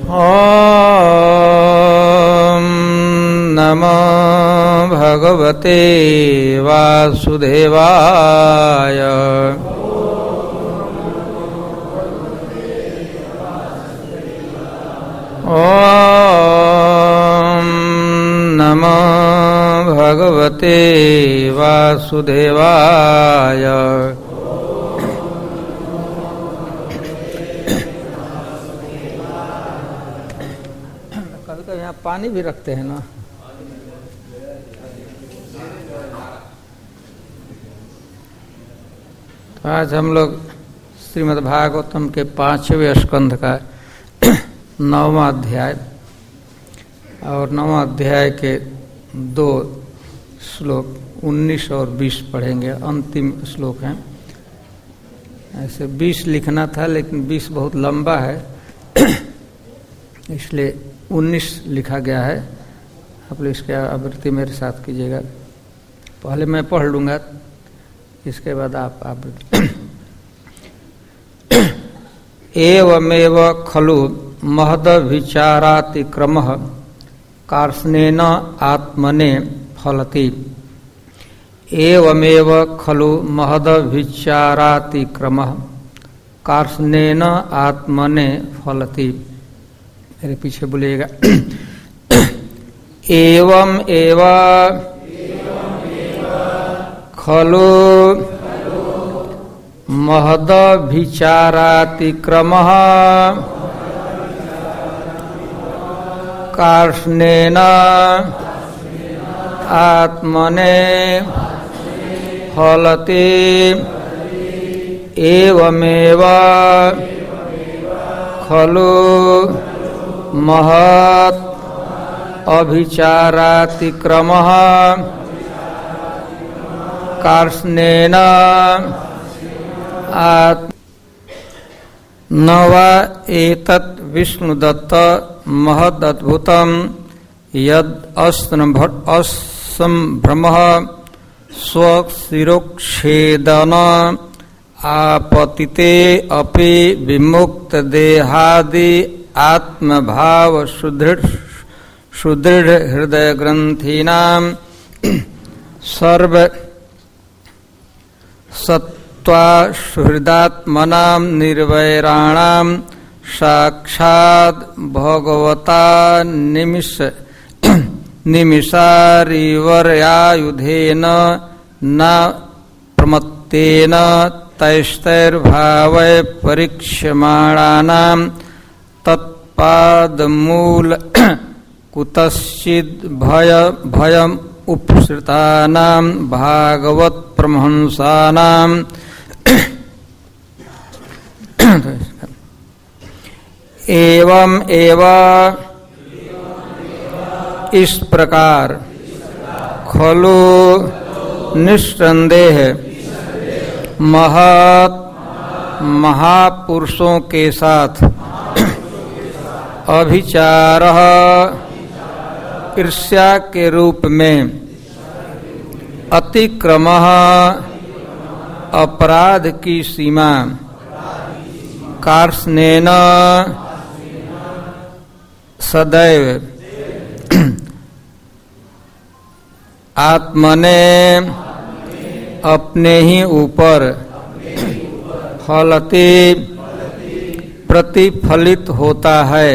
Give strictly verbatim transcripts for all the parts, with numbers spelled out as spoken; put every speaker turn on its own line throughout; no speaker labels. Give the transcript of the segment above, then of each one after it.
ॐ नमो भगवते वासुदेवाय। ॐ नमो भगवते वासुदेवाय। कभी कभी यहाँ पानी भी रखते हैं ना। तो आज हम लोग श्रीमद् भागवतम के पांचवें स्कंध का नौवां अध्याय और नौवां अध्याय के दो श्लोक उन्नीस और बीस पढ़ेंगे। अंतिम श्लोक हैं। ऐसे बीस लिखना था लेकिन बीस बहुत लंबा है इसलिए उन्नीस लिखा गया है। आप लोग इसके आवृत्ति मेरे साथ कीजिएगा। पहले मैं पढ़ लूँगा, इसके बाद आप आवृत्ति। एवमेव खलु महद विचारातिक्रमः कार्ष्णेन आत्मने फलति। एवमेव खलु महद विचारातिक्रमः कार्ष्णेन आत्मने फलति। मेरे पीछे बोलिएगा। एवं एव खलु महद विचारातिक्रमः कार्ष्णेन आत्मने फलति। एवमेव खलु महत् अभिचारातिक्रमः कार्ष्णेन आत्मने। न वा एतत् विष्णुदत्त महदद्भुतं यद् असंभ्रमः स्वशिरोच्छेदन आपतिते अपि विमुक्त देहादि आत्मभाव सुदृढ़ सुदृढ़ हृदय ग्रंथीनां सर्व सत्वा सुहृदात्मनां निर्वैराणां साक्षात् भगवता निमिष निमिषारिवर्यायुधेन न प्रमत्तेन तैस्तैर्भावै परीक्ष्यमाणानां तत्पादमूल कुतश्चिद् भय भयम् उपसृतानां भागवत परमहंसानां एवं एवं इस प्रकार खलु निस्संदेह महत् महापुरुषों के साथ अभिचारः ईर्ष्या के रूप में अतिक्रमः अपराध की सीमा कार्ष्णेन सदैव आत्मने अपने ही ऊपर फलति प्रतिफलित होता है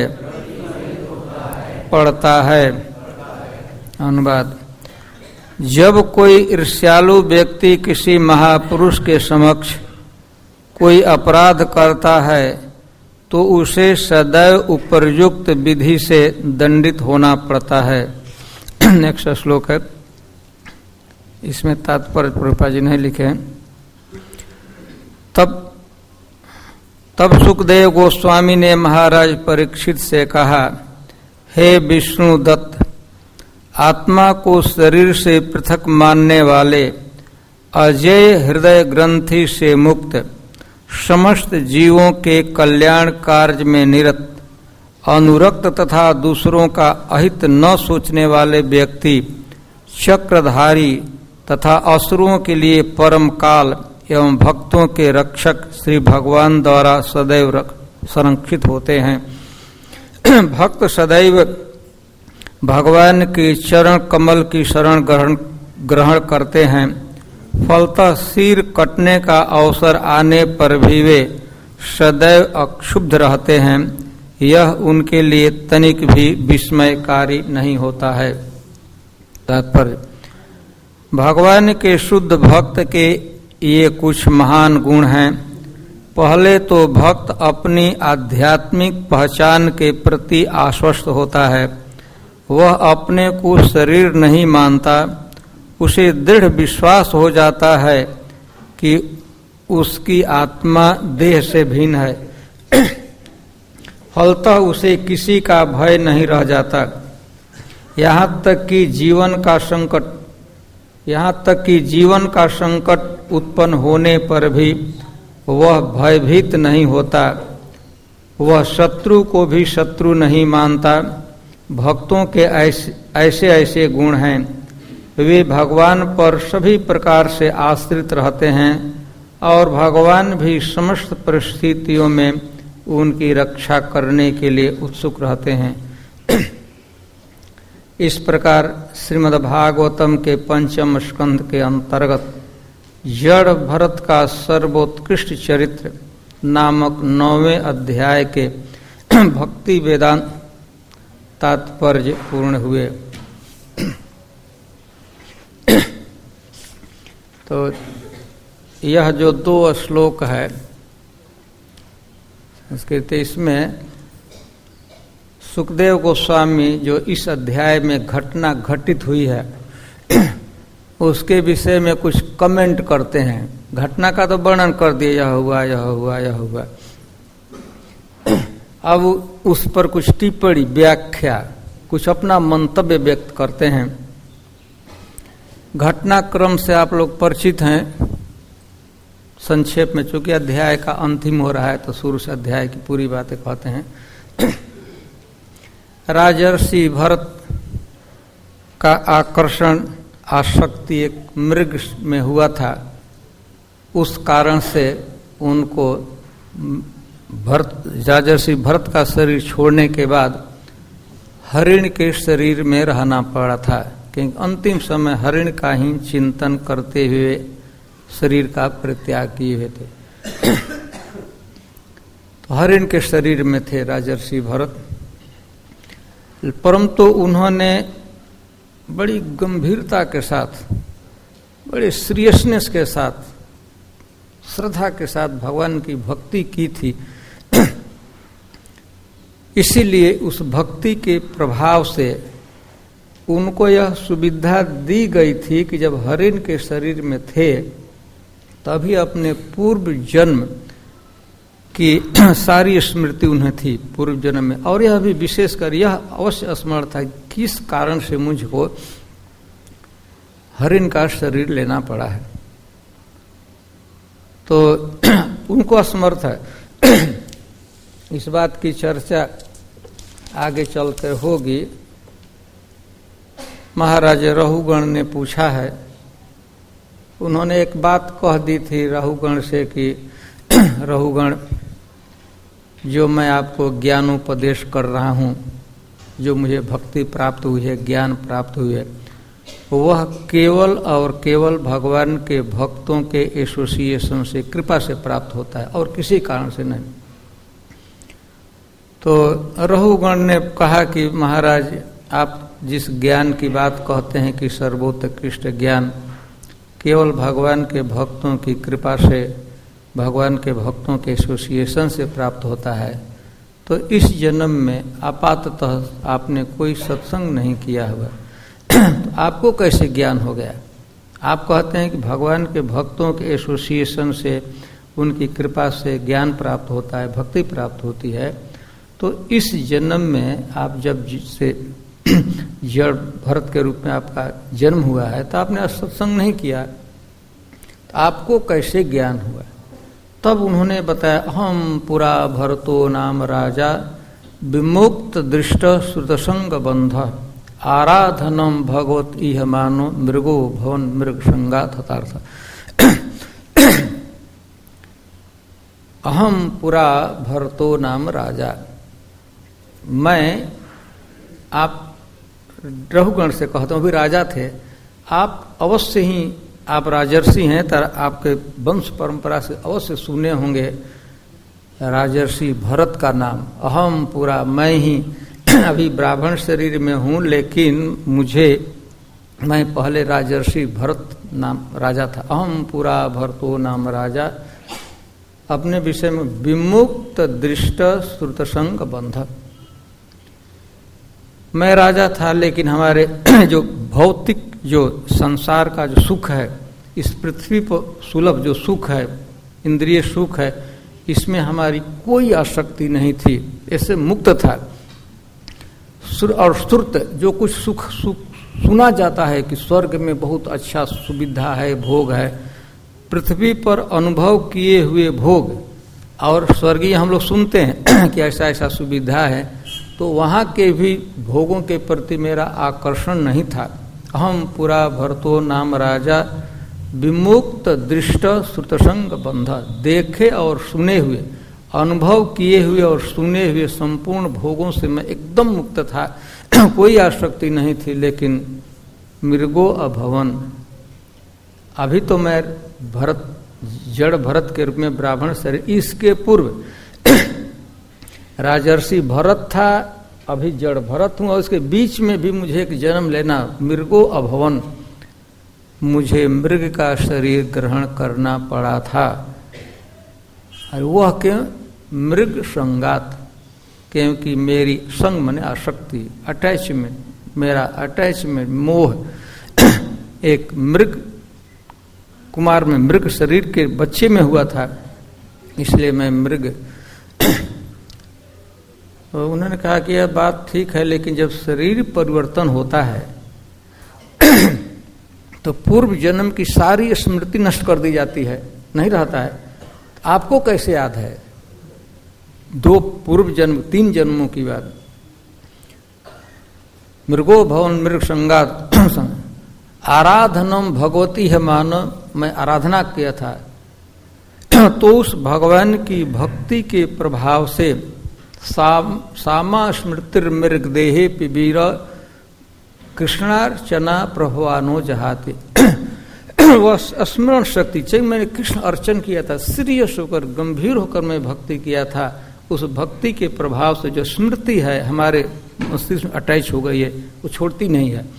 पड़ता है। अनुवाद। जब कोई ईर्ष्यालु व्यक्ति किसी महापुरुष के समक्ष कोई अपराध करता है तो उसे सदैव उपरयुक्त विधि से दंडित होना पड़ता है। नेक्स्ट श्लोक है, इसमें तात्पर्य प्रभुपाद जी नहीं लिखे। तब तब सुखदेव गोस्वामी ने महाराज परीक्षित से कहा, हे विष्णु दत्त, आत्मा को शरीर से पृथक मानने वाले अजय हृदय ग्रंथि से मुक्त समस्त जीवों के कल्याण कार्य में निरत अनुरक्त तथा दूसरों का अहित न सोचने वाले व्यक्ति चक्रधारी तथा असुरों के लिए परम काल एवं भक्तों के रक्षक श्री भगवान द्वारा सदैव संरक्षित होते हैं। भक्त सदैव भगवान के चरण कमल की शरण ग्रहण ग्रहण करते हैं, फलतः सिर कटने का अवसर आने पर भी वे सदैव अक्षुब्ध रहते हैं। यह उनके लिए तनिक भी विस्मयकारी नहीं होता है। तात्पर्य, भगवान के शुद्ध भक्त के ये कुछ महान गुण हैं। पहले तो भक्त अपनी आध्यात्मिक पहचान के प्रति आश्वस्त होता है। वह अपने को शरीर नहीं मानता। उसे दृढ़ विश्वास हो जाता है कि उसकी आत्मा देह से भिन्न है। फलतः उसे किसी का भय नहीं रह जाता। यहाँ तक कि जीवन का संकट यहाँ तक कि जीवन का संकट उत्पन्न होने पर भी वह भयभीत नहीं होता। वह शत्रु को भी शत्रु नहीं मानता। भक्तों के ऐसे ऐसे ऐसे गुण हैं। वे भगवान पर सभी प्रकार से आश्रित रहते हैं और भगवान भी समस्त परिस्थितियों में उनकी रक्षा करने के लिए उत्सुक रहते हैं। इस प्रकार श्रीमद्भागवतम के पंचम स्कंध के अंतर्गत जड़ भरत का सर्वोत्कृष्ट चरित्र नामक नौवें अध्याय के भक्ति वेदांत तात्पर्य पूर्ण हुए। तो यह जो दो श्लोक है संस्कृत, इसमें सुखदेव गोस्वामी जो इस अध्याय में घटना घटित हुई है उसके विषय में कुछ कमेंट करते हैं। घटना का तो वर्णन कर दिया, यह हुआ यह हुआ यह हुआ। अब उस पर कुछ टिप्पणी, व्याख्या, कुछ अपना मंतव्य व्यक्त करते हैं। घटनाक्रम से आप लोग परिचित हैं। संक्षेप में, चूंकि अध्याय का अंतिम हो रहा है तो शुरू से अध्याय की पूरी बातें कहते हैं। राजर्षि भरत का आकर्षण आसक्ति एक मृग में हुआ था। उस कारण से उनको भरत राजर्षि भरत का शरीर छोड़ने के बाद हरिण के शरीर में रहना पड़ा था, क्योंकि अंतिम समय हरिण का ही चिंतन करते हुए शरीर का परित्याग किए हुए थे। तो हरिण के शरीर में थे राजर्षि भरत। परंतु उन्होंने बड़ी गंभीरता के साथ, बड़े सीरियसनेस के साथ, श्रद्धा के साथ भगवान की भक्ति की थी। इसीलिए उस भक्ति के प्रभाव से उनको यह सुविधा दी गई थी कि जब हरिण के शरीर में थे तभी अपने पूर्व जन्म की सारी स्मृति उन्हें थी पूर्व जन्म में। और यह भी विशेषकर यह अवश्य स्मरण था किस कारण से मुझको हरिण का शरीर लेना पड़ा है। तो उनको स्मर्थ है। इस बात की चर्चा आगे चलकर होगी। महाराज रहुगण ने पूछा है, उन्होंने एक बात कह दी थी रहुगण से कि रहुगण, जो मैं आपको ज्ञानोपदेश कर रहा हूँ, जो मुझे भक्ति प्राप्त हुई है, ज्ञान प्राप्त हुई है, वह केवल और केवल भगवान के भक्तों के एसोसिएशन से, कृपा से प्राप्त होता है और किसी कारण से नहीं। तो रहुगण ने कहा कि महाराज, आप जिस ज्ञान की बात कहते हैं कि सर्वोत्कृष्ट ज्ञान केवल भगवान के भक्तों की कृपा से, भगवान के भक्तों के एसोसिएशन से प्राप्त होता है, तो इस जन्म में आपाततः आपने कोई सत्संग नहीं किया हुआ, तो आपको कैसे ज्ञान हो गया? आप कहते हैं कि भगवान के भक्तों के एसोसिएशन से, उनकी कृपा से ज्ञान प्राप्त होता है, भक्ति प्राप्त होती है। तो इस जन्म में आप जब जिससे जड़ भरत के रूप में आपका जन्म हुआ है तो आपने सत्संग नहीं किया, तो आपको कैसे ज्ञान हुआ? तब उन्होंने बताया, हम पुरा भरतो नाम राजा विमुक्त दृष्ट श्रुतसंग बंध आराधनम भगवत इह मानो मृगो भवन मृग संगा तथार्थ। अहम पुरा भरतो नाम राजा, मैं आप रघुगण से कहता हूँ, भी राजा थे आप, अवश्य ही आप राजर्षि हैं, तर आपके वंश परंपरा से अवश्य सुने होंगे राजर्षि भरत का नाम। अहम पूरा, मैं ही अभी ब्राह्मण शरीर में हूँ, लेकिन मुझे, मैं पहले राजर्षि भरत नाम राजा था। अहम पूरा भरतो नाम राजा, अपने विषय में विमुक्त दृष्ट श्रुतसंग बंधक। मैं राजा था, लेकिन हमारे जो भौतिक जो संसार का जो सुख है, इस पृथ्वी पर सुलभ जो सुख है, इंद्रिय सुख है, इसमें हमारी कोई आसक्ति नहीं थी, ऐसे मुक्त था। और श्रुत जो कुछ सुख सुख सुना जाता है कि स्वर्ग में बहुत अच्छा सुविधा है, भोग है, पृथ्वी पर अनुभव किए हुए भोग, और स्वर्गीय हम लोग सुनते हैं कि ऐसा ऐसा सुविधा है, तो वहाँ के भी भोगों के प्रति मेरा आकर्षण नहीं था। अहम पूरा भरतो नाम राजा, विमुक्त दृष्ट श्रुतसंग बंध, देखे और सुने हुए, अनुभव किए हुए और सुने हुए संपूर्ण भोगों से मैं एकदम मुक्त था, कोई आसक्ति नहीं थी। लेकिन मृगो अभवन, अभी तो मैं भरत, जड़ भरत के रूप में ब्राह्मण शरीर, इसके पूर्व राजर्षि भरत था, अभी जड़ भरत हूँ, और उसके बीच में भी मुझे एक जन्म लेना, मृगो अभवन, मुझे मृग का शरीर ग्रहण करना पड़ा था। और वह क्यों? मृग संगात, क्योंकि मेरी संग माने आसक्ति, अटैचमेंट, मेरा अटैचमेंट, मोह एक मृग कुमार में, मृग शरीर के बच्चे में हुआ था, इसलिए मैं मृग। तो उन्होंने कहा कि यह बात ठीक है, लेकिन जब शरीर परिवर्तन होता है तो पूर्व जन्म की सारी स्मृति नष्ट कर दी जाती है, नहीं रहता है। आपको कैसे याद है दो पूर्व जन्म, तीन जन्मों की बात? मृगो भवन मृग संगात आराधनम भगवती है मानव, मैं आराधना किया था, तो उस भगवान की भक्ति के प्रभाव से साम, सामा स्मृतिर मृग देहे पिबीर कृष्णार्चना प्रभवानो जहाते। वह स्मरण शक्ति, चाहे मैंने कृष्ण अर्चन किया था, सीरियस होकर, गंभीर होकर मैं भक्ति किया था, उस भक्ति के प्रभाव से जो स्मृति है हमारे मस्तिष्क में अटैच हो गई है, वो छोड़ती नहीं है।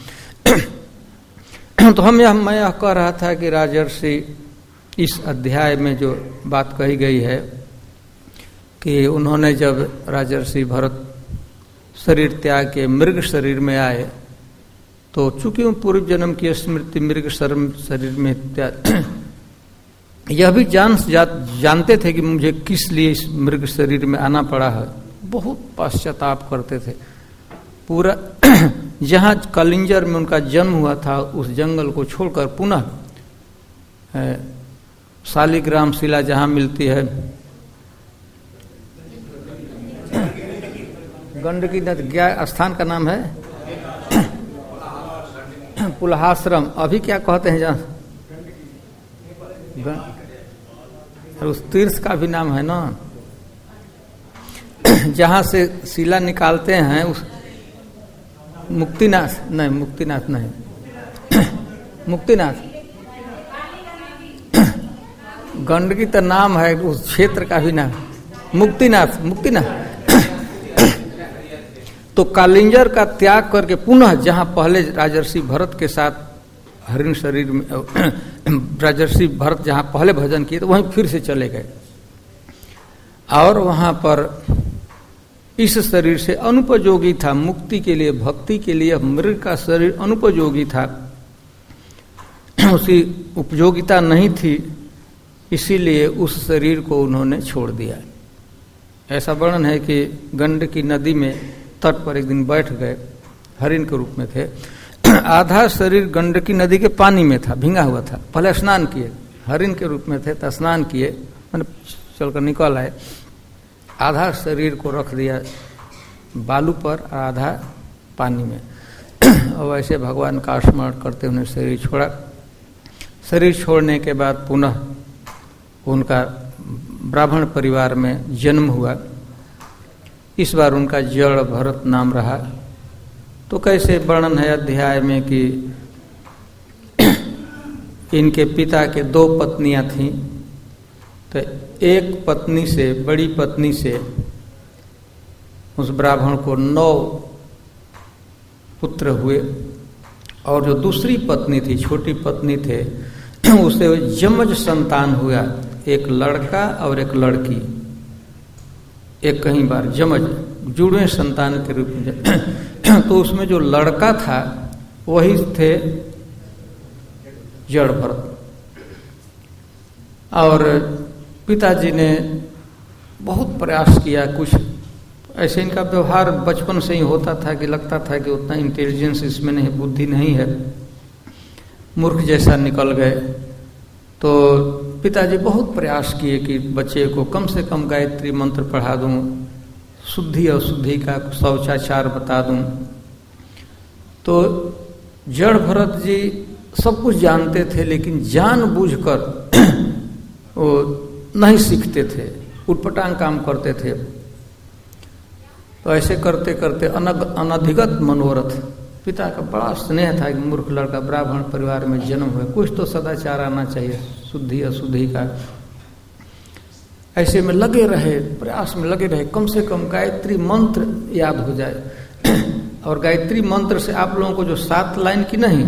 तो हम यह मैं यह कह रहा था कि राजर्षि, इस अध्याय में जो बात कही गई है कि उन्होंने जब राजर्षि भरत शरीर त्याग के मृग शरीर में आए, तो चूंकि वो पूर्व जन्म की स्मृति मृग शरीर में त्याग, यह भी जान जा, जानते थे कि मुझे किस लिए इस मृग शरीर में आना पड़ा है, बहुत पश्चाताप करते थे। पूरा जहाँ कलिंजर में उनका जन्म हुआ था, उस जंगल को छोड़कर पुनः शालिग्राम शिला जहाँ मिलती है, गंडकी नदी, क्या स्थान का नाम है? पुलहाश्रम, अभी क्या कहते हैं जहाँ, उस तीर्थ का भी नाम है ना, जहाँ से शिला निकालते हैं, उस मुक्तिनाथ, नहीं मुक्तिनाथ नहीं, मुक्तिनाथ, गंडकी तो नाम है, उस क्षेत्र का भी नाम मुक्तिनाथ, मुक्तिनाथ। तो कालिंजर का त्याग करके पुनः जहाँ पहले राजर्षि भरत के साथ हरिण शरीर में, राजर्षि भरत जहाँ पहले भजन किए, तो वहीं फिर से चले गए, और वहाँ पर इस शरीर से अनुपयोगी था, मुक्ति के लिए, भक्ति के लिए मृग का शरीर अनुपयोगी था, उसकी उपयोगिता नहीं थी, इसीलिए उस शरीर को उन्होंने छोड़ दिया। ऐसा वर्णन है कि गंडकी नदी में तट पर एक दिन बैठ गए, हरिण के रूप में थे, आधा शरीर गंडकी नदी के पानी में था, भींगा हुआ था, पहले स्नान किए, हरिण के रूप में थे तो स्नान किए, मैंने चलकर निकल आए, आधा शरीर को रख दिया बालू पर, आधा पानी में, और वैसे भगवान का स्मरण करते उन्हें शरीर छोड़ा। शरीर छोड़ने के बाद पुनः उनका ब्राह्मण परिवार में जन्म हुआ। इस बार उनका जड़ भरत नाम रहा। तो कैसे वर्णन है अध्याय में कि इनके पिता के दो पत्नियां थीं, तो एक पत्नी से, बड़ी पत्नी से उस ब्राह्मण को नौ पुत्र हुए, और जो दूसरी पत्नी थी, छोटी पत्नी थे, उसे जमज संतान हुआ, एक लड़का और एक लड़की, एक कहीं बार जमज जुड़वे संतान के रूप में। तो उसमें जो लड़का था वही थे जड़ भरत। और पिताजी ने बहुत प्रयास किया, कुछ ऐसे इनका व्यवहार बचपन से ही होता था कि लगता था कि उतना इंटेलिजेंस इसमें नहीं, बुद्धि नहीं है, मूर्ख जैसा निकल गए। तो पिताजी बहुत प्रयास किए कि बच्चे को कम से कम गायत्री मंत्र पढ़ा दूं, शुद्धि और शुद्धि का शौचाचार बता दूं। तो जड़ भरत जी सब कुछ जानते थे, लेकिन जानबूझकर वो नहीं सीखते थे, उटपटांग काम करते थे। तो ऐसे करते करते अनग अनधिगत मनोरथ, पिता का बड़ा स्नेह था कि मूर्ख लड़का, ब्राह्मण परिवार में जन्म हुआ, कुछ तो सदाचार आना चाहिए, शुद्धि अशुद्धि का। ऐसे में लगे रहे, प्रयास में लगे रहे, कम से कम गायत्री मंत्र याद हो जाए। और गायत्री मंत्र से आप लोगों को जो सात लाइन की नहीं,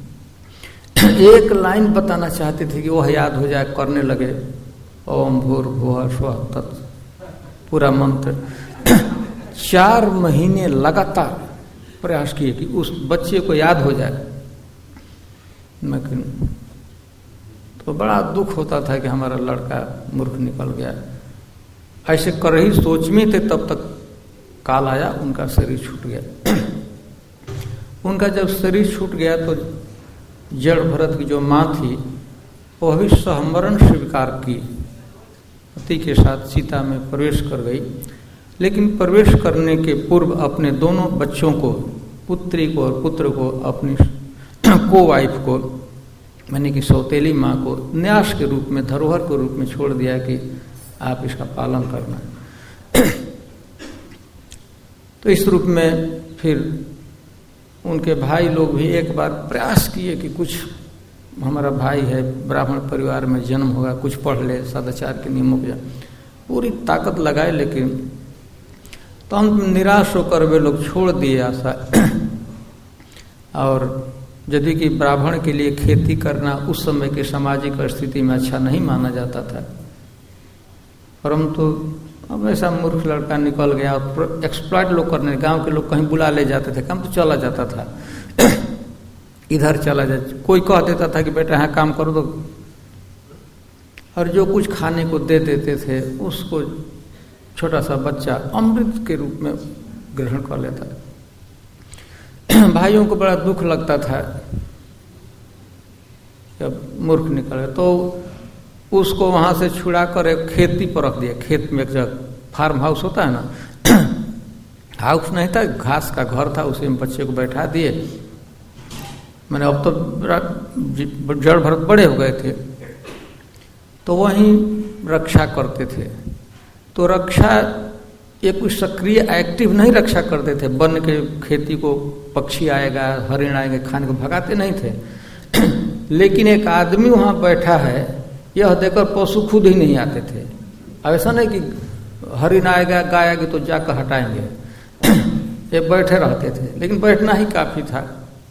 एक लाइन बताना चाहते थे कि वह याद हो जाए, करने लगे ओम भूर्भुवः स्वः तत्, पूरा मंत्र। चार महीने लगातार प्रयास किए कि उस बच्चे को याद हो जाए। लेकिन तो बड़ा दुख होता था कि हमारा लड़का मूर्ख निकल गया। ऐसे कर ही सोच में थे, तब तक काल आया, उनका शरीर छूट गया। उनका जब शरीर छूट गया तो जड़ भरत की जो माँ थी वह भी सहमरण स्वीकार की, पति के साथ सीता में प्रवेश कर गई। लेकिन प्रवेश करने के पूर्व अपने दोनों बच्चों को, पुत्री को और पुत्र को, अपनी को वाइफ को, मैंने कि सौतेली माँ को न्यास के रूप में, धरोहर के रूप में छोड़ दिया कि आप इसका पालन करना। तो इस रूप में फिर उनके भाई लोग भी एक बार प्रयास किए कि कुछ, हमारा भाई है, ब्राह्मण परिवार में जन्म होगा, कुछ पढ़ ले, सदाचार के नियमों पे पूरी ताकत लगाए, लेकिन तो हम निराश होकर वे लोग छोड़ दिए आशा। और यदि कि ब्राह्मण के लिए खेती करना उस समय के सामाजिक स्थिति में अच्छा नहीं माना जाता था, परंतु अब ऐसा मूर्ख लड़का निकल गया और एक्सप्लॉइट लोग करने, गांव के लोग कहीं बुला ले जाते थे, काम तो चला जाता था, इधर चला जा, कोई कह देता था कि बेटा यहाँ काम करो तो, और जो कुछ खाने को दे देते थे उसको छोटा सा बच्चा अमृत के रूप में ग्रहण कर लेता था। भाइयों को बड़ा दुख लगता था जब मूर्ख निकले, तो उसको वहां से छुड़ा कर एक खेती पर रख दिया। खेत में एक जगह फार्म हाउस होता है ना, हाउस नहीं था, घास का घर था, उसी में बच्चे को बैठा दिए। मैंने अब तो जड़ भरत बड़े हो गए थे, तो वहीं रक्षा करते थे। तो रक्षा ये कुछ सक्रिय एक्टिव नहीं रक्षा करते थे, वन के खेती को पक्षी आएगा, हरिण आएंगे खाने को, भगाते नहीं थे। लेकिन एक आदमी वहां बैठा है यह देखकर पशु खुद ही नहीं आते थे। अब ऐसा नहीं कि हरिण आएगा, गाय आएगी तो जाकर हटाएंगे, ये बैठे रहते थे, लेकिन बैठना ही काफी था।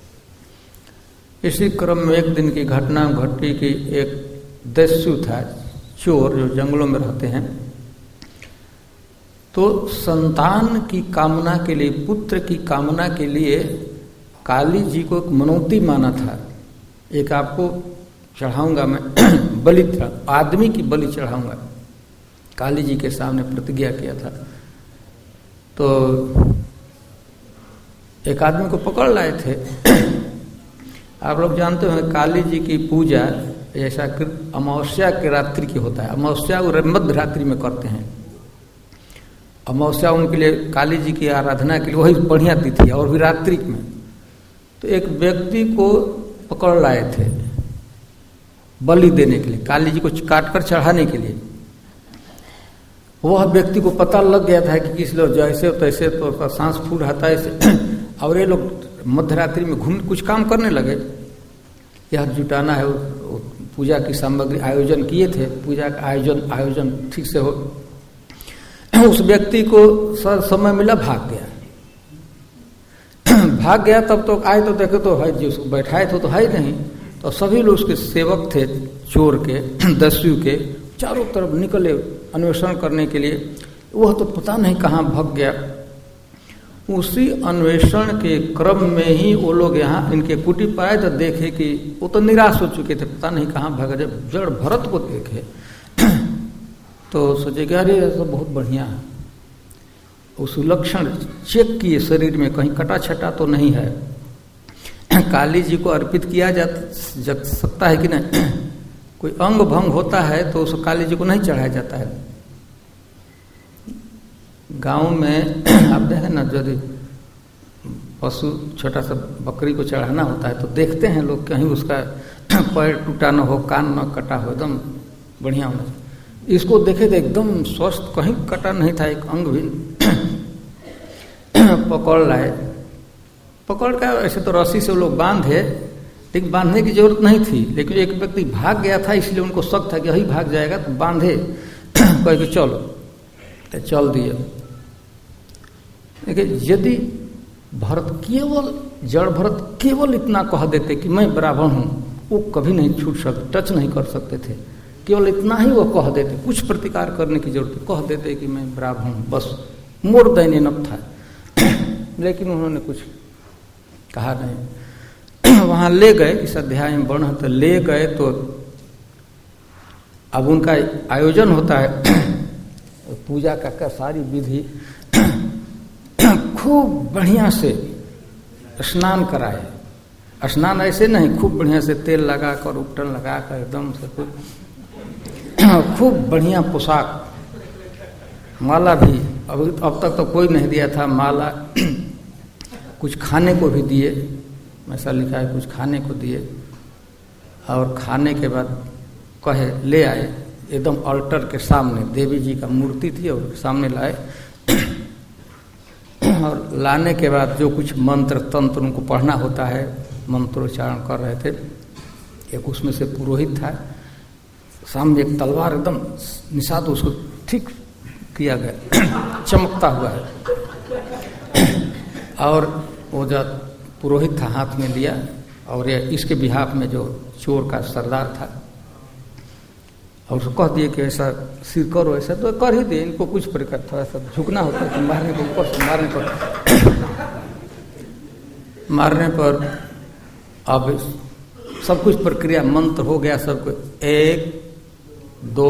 इसी क्रम में एक दिन की घटना घटी कि एक दस्यु था, चोर जो जंगलों में रहते हैं, तो संतान की कामना के लिए, पुत्र की कामना के लिए काली जी को एक मनौती माना था। एक आपको चढ़ाऊंगा मैं बलि, आदमी की बलि चढ़ाऊंगा, काली जी के सामने प्रतिज्ञा किया था। तो एक आदमी को पकड़ लाए थे। आप लोग जानते हो काली जी की पूजा ऐसा अमावस्या के रात्रि की होता है, अमावस्या और मध्य रात्रि में करते हैं। अमावस्या उनके लिए, काली जी की आराधना के लिए वही बढ़िया तिथि है, और भी रात्रि में। तो एक व्यक्ति को पकड़ लाए थे बलि देने के लिए, काली जी को काट कर चढ़ाने के लिए। वह व्यक्ति को पता लग गया था कि किस लोग जैसे तैसे तो सांस फूल रहा था ऐसे, और ये लोग मध्य रात्रि में घूम कुछ काम करने लगे, यह जुटाना है, पूजा की सामग्री आयोजन किए थे, पूजा का आयोजन आयोजन ठीक से हो। उस व्यक्ति को सर समय मिला, भाग गया भाग गया तब तो आए तो देखे तो है जिसको बैठाए थे तो है नहीं, तो सभी लोग उसके सेवक थे चोर के दस्यु के, चारों तरफ निकले अन्वेषण करने के लिए। वह तो पता नहीं कहाँ भाग गया। उसी अन्वेषण के क्रम में ही वो लोग यहाँ इनके कुटी पर आए तो देखे कि वो तो निराश हो चुके थे, पता नहीं कहाँ भाग। जब जड़ भरत को देखे तो सोचे कि अरे तो बहुत बढ़िया है। उस लक्षण चेक किए शरीर में, कहीं कटा छटा तो नहीं है। काली जी को अर्पित किया जा सकता है कि नहीं? कोई अंग भंग होता है तो उस काली जी को नहीं चढ़ाया जाता है। गांव में आप देखें ना, यदि पशु छोटा सा बकरी को चढ़ाना होता है तो देखते हैं लोग कहीं उसका पैर टूटा न हो, कान न कटा हो, एकदम बढ़िया होना चाहिए। इसको देखे तो एकदम स्वस्थ, कहीं कटा नहीं था, एक अंग भी। पकड़ लाए, पकड़ का ऐसे तो रस्सी से वो लोग बांधे, लेकिन बांधने की जरूरत नहीं थी। लेकिन एक व्यक्ति भाग गया था, इसलिए उनको शक था कि यही भाग जाएगा, तो बांधे कह के चलो, तो चल दिए। देखिए, यदि भरत केवल जड़ भरत केवल इतना कह देते कि मैं ब्राह्मण हूं, वो कभी नहीं छूट सकते, टच नहीं कर सकते थे। केवल इतना ही वो कह देते, कुछ प्रतिकार करने की जरूरत, कह देते कि मैं ब्राह्मण हूं, बस मोर देन इनफ था। लेकिन उन्होंने कुछ कहा नहीं। वहां ले गए, इस अध्याय में वर्ण तो ले गए, तो अब उनका आयोजन होता है पूजा का, का सारी विधि खूब बढ़िया से स्नान कराए। स्नान ऐसे नहीं, खूब बढ़िया से तेल लगाकर, उपटन लगाकर एकदम से खूब बढ़िया पोशाक, माला भी अब अब तक तो कोई नहीं दिया था माला। कुछ खाने को भी दिए, ऐसा लिखा है, कुछ खाने को दिए। और खाने के बाद कहे ले आए, एकदम अल्टर के सामने देवी जी का मूर्ति थी और सामने लाए। और लाने के बाद जो कुछ मंत्र तंत्र उनको पढ़ना होता है, मंत्रोच्चारण कर रहे थे। एक उसमें से पुरोहित था, सामने एक तलवार एकदम निशात उसको ठीक किया गया, चमकता हुआ है। और वो जो पुरोहित था हाथ में लिया, और ये इसके बिहाफ में जो चोर का सरदार था, और उसको कह दिए कि ऐसा सिर करो, ऐसा तो कर ही दिए। इनको कुछ प्रकार थोड़ा सा झुकना होता है, मारने के ऊपर से मारने पर मारने पर अब सब कुछ प्रक्रिया मंत्र हो गया सबको। एक दो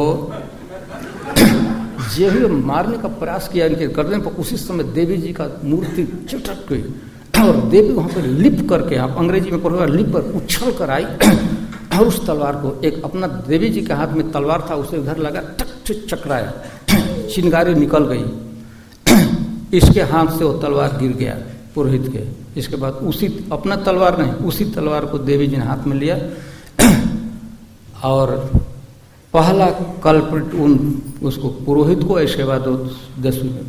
जे भी मारने का प्रयास किया इनके करने पर, उसी समय देवी जी का मूर्ति चटक गई और देवी वहां पर लिप करके, आप अंग्रेजी में पढ़ोगे, लिप पर उछल कर आई और उस तलवार को, एक अपना देवी जी के हाथ में तलवार था, उसे उधर लगा, टक चकराया, चिंगारी निकल गई। इसके हाथ से वो तलवार गिर गया पुरोहित के। इसके बाद उसी अपना तलवार नहीं, उसी तलवार को देवी जी ने हाथ में लिया और पहला कल्प्रिट उन उसको पुरोहित को, इसके बाद दसवीं में।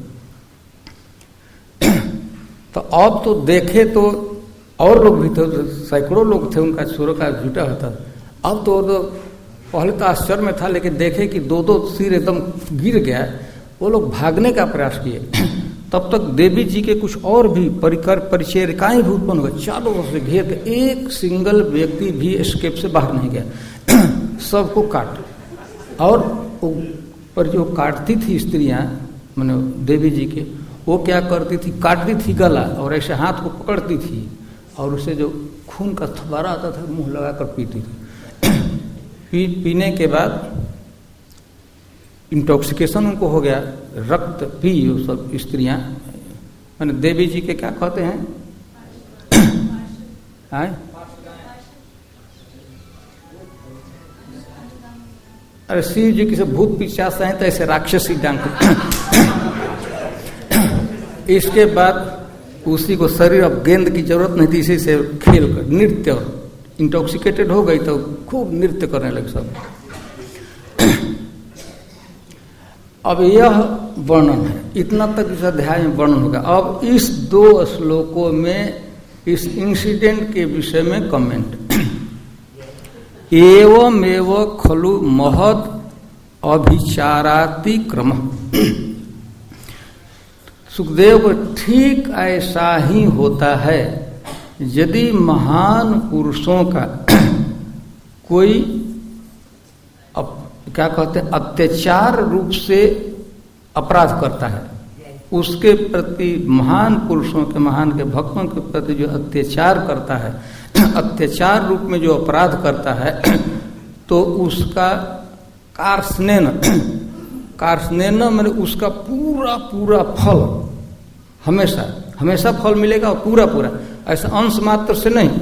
तो अब तो देखे तो और लोग भी थे, सैकड़ों लोग थे, उनका सुरों का जुटा होता। अब तो, तो पहले तो आश्चर्य में था, लेकिन देखे कि दो दो सिर एकदम गिर गया, वो लोग भागने का प्रयास किए। तब तक देवी जी के कुछ और भी परिकर परिचरिकाएं भी उत्पन्न हो गए, चारों ओर से घेर के, एक सिंगल व्यक्ति भी एस्केप से बाहर नहीं गया। सबको काट, और पर जो काटती थी स्त्रियां, माने देवी जी के, वो क्या करती थी, काटती थी गला और ऐसे हाथ को पकड़ती थी, और उसे जो खून का थबारा आता था मुंह लगाकर पीती थी। पी पीने के बाद इंटॉक्सिकेशन उनको हो गया, रक्त पी वो सब स्त्रियां, माने देवी जी के क्या कहते हैं, आए? अरे शिव जी की सब भूत पिशाच हैं तो ऐसे राक्षसी डांग। इसके बाद उसी को शरीर, अब गेंद की जरूरत नहीं थी, इसी से खेल कर नृत्य, इंटॉक्सिकेटेड हो गई तो खूब नृत्य करने लगे सब। अब यह वर्णन है, इतना तक इस अध्याय में वर्णन होगा। अब इस दो श्लोकों में इस इंसिडेंट के विषय में कमेंट। एवमेव खलु महद अभिचाराति क्रम। सुखदेव को ठीक ऐसा ही होता है यदि महान पुरुषों का कोई अप, क्या कहते हैं अत्याचार रूप से अपराध करता है, उसके प्रति महान पुरुषों के महान के भक्तों के प्रति जो अत्याचार करता है, अत्याचार रूप में जो अपराध करता है, तो उसका कार्स्नेन कार्स्नेन मैंने उसका पूरा पूरा फल हमेशा हमेशा फल मिलेगा और पूरा पूरा, ऐसा अंश मात्र से नहीं।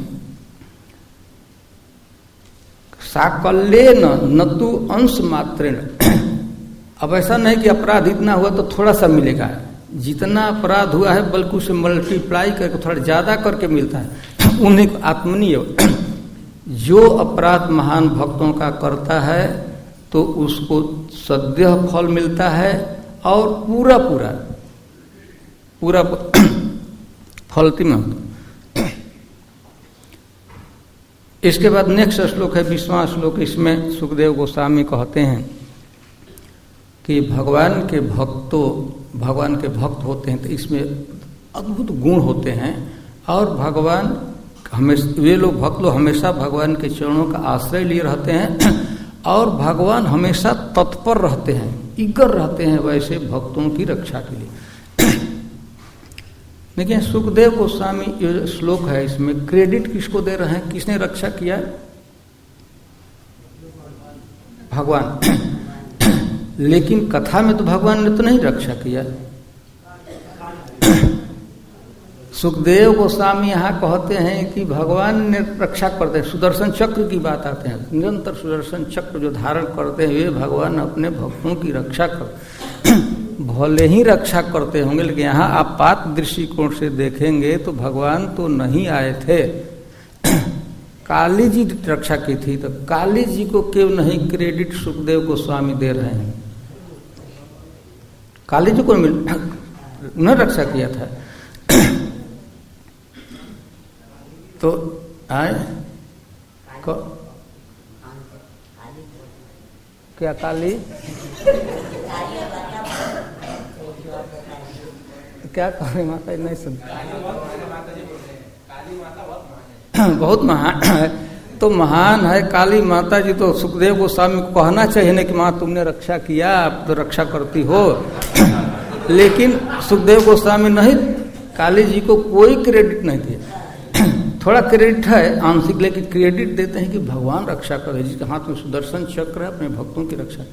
साकल्येन न तु अंश मात्रेण। अब ऐसा नहीं कि अपराध इतना हुआ तो थोड़ा सा मिलेगा, जितना अपराध हुआ है बल्कि उसे मल्टीप्लाई करके थोड़ा ज्यादा करके मिलता है। उन्हें आत्मनीय जो अपराध महान भक्तों का करता है तो उसको सद्य फल मिलता है और पूरा पूरा पूरा फलती में। इसके बाद नेक्स्ट श्लोक है बीसवां श्लोक। इसमें सुखदेव गोस्वामी कहते हैं कि भगवान के भक्तों भगवान के भक्त होते हैं तो इसमें अद्भुत गुण होते हैं, और भगवान हमेशा वे लोग भक्त लोग हमेशा भगवान के चरणों का आश्रय लिए रहते हैं और भगवान हमेशा तत्पर रहते हैं, ईगर रहते हैं वैसे भक्तों की रक्षा के लिए। लेकिन सुखदेव गोस्वामी ये श्लोक है, इसमें क्रेडिट किसको दे रहे हैं, किसने रक्षा किया? भगवान। लेकिन कथा में तो भगवान ने तो नहीं रक्षा किया। सुखदेव गोस्वामी यहाँ कहते हैं कि भगवान ने रक्षा करते हैं। सुदर्शन चक्र की बात आते हैं, निरंतर सुदर्शन चक्र जो धारण करते हुए भगवान अपने भक्तों की रक्षा कर भले ही रक्षा करते होंगे, लेकिन यहाँ आप पात दृष्टिकोण से देखेंगे तो भगवान तो नहीं आए थे, काली जी रक्षा की थी। तो काली जी को क्यों नहीं क्रेडिट सुखदेव गोस्वामी दे रहे हैं? काली जी को मिल उन्हें रक्षा किया था। तो आए को क्या काली क्या कह रहे माता नहीं सुन बहुत महान है। तो महान है काली माता जी, तो सुखदेव गोस्वामी को कहना चाहिए ना कि माँ तुमने रक्षा किया, आप तो रक्षा करती हो। लेकिन सुखदेव गोस्वामी नहीं, काली जी को कोई क्रेडिट नहीं दिया। थोड़ा क्रेडिट है आंशिक, लेकिन क्रेडिट देते हैं कि भगवान रक्षा करे, जिसके हाथ में सुदर्शन चक्र है अपने भक्तों की रक्षा।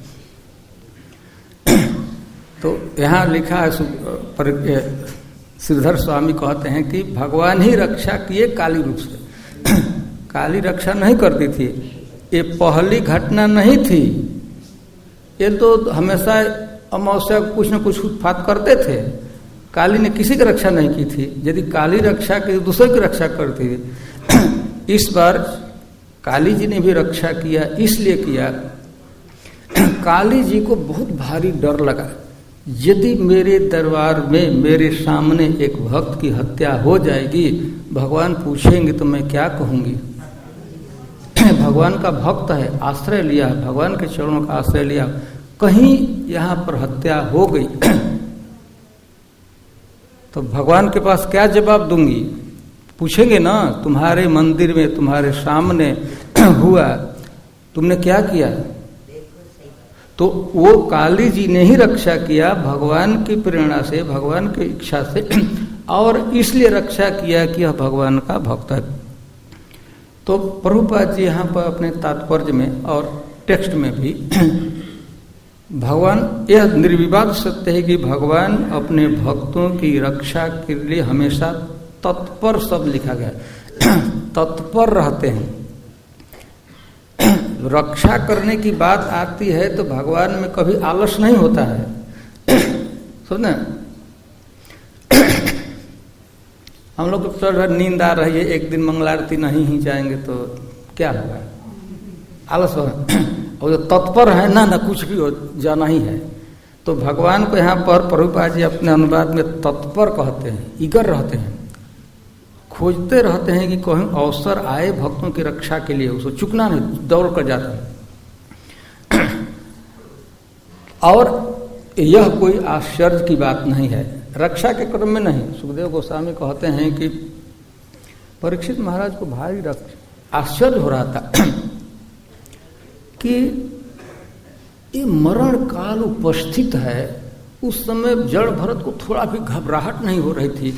तो यहाँ लिखा है श्रीधर स्वामी कहते हैं कि भगवान ही रक्षा किए काली रूप से, काली रक्षा नहीं करती थी। ये पहली घटना नहीं थी, ये तो हमेशा अमावस्या कुछ न कुछ उत्पात करते थे। काली ने किसी की रक्षा नहीं की थी। यदि काली रक्षा की दूसरे की रक्षा करती थी। इस बार काली जी ने भी रक्षा किया, इसलिए किया काली जी को बहुत भारी डर लगा, यदि मेरे दरबार में मेरे सामने एक भक्त की हत्या हो जाएगी, भगवान पूछेंगे तो मैं क्या कहूंगी। भगवान का भक्त है, आश्रय लिया, भगवान के चरणों का आश्रय लिया, कहीं यहाँ पर हत्या हो गई तो भगवान के पास क्या जवाब दूंगी? पूछेंगे ना, तुम्हारे मंदिर में तुम्हारे सामने हुआ, तुमने क्या किया? तो वो काली जी ने ही रक्षा किया भगवान की प्रेरणा से, भगवान की इच्छा से, और इसलिए रक्षा किया कि यह भगवान का भक्त है। तो प्रभुपाद जी यहाँ पर अपने तात्पर्य में और टेक्स्ट में भी भगवान यह निर्विवाद सत्य है कि भगवान अपने भक्तों की रक्षा के लिए हमेशा तत्पर शब्द लिखा गया, तत्पर रहते हैं। रक्षा करने की बात आती है तो भगवान में कभी आलस नहीं होता है। सुनना, हम लोग को नींद आ रही है, एक दिन मंगलारती नहीं ही जाएंगे तो क्या होगा? आलस होगा। और जो तत्पर है ना ना कुछ भी हो जाना ही है। तो भगवान को यहाँ पर प्रभुपाद जी अपने अनुवाद में तत्पर कहते हैं, ईगर रहते हैं, खोजते रहते हैं कि कहीं अवसर आए भक्तों की रक्षा के लिए, उसको चुकना नहीं, दौड़ कर जाते हैं। और यह कोई आश्चर्य की बात नहीं है, रक्षा के क्रम में नहीं। सुखदेव गोस्वामी कहते हैं कि परीक्षित महाराज को भारी आश्चर्य हो रहा था कि ये मरण काल उपस्थित है, उस समय जड़ भरत को थोड़ा भी घबराहट नहीं हो रही थी।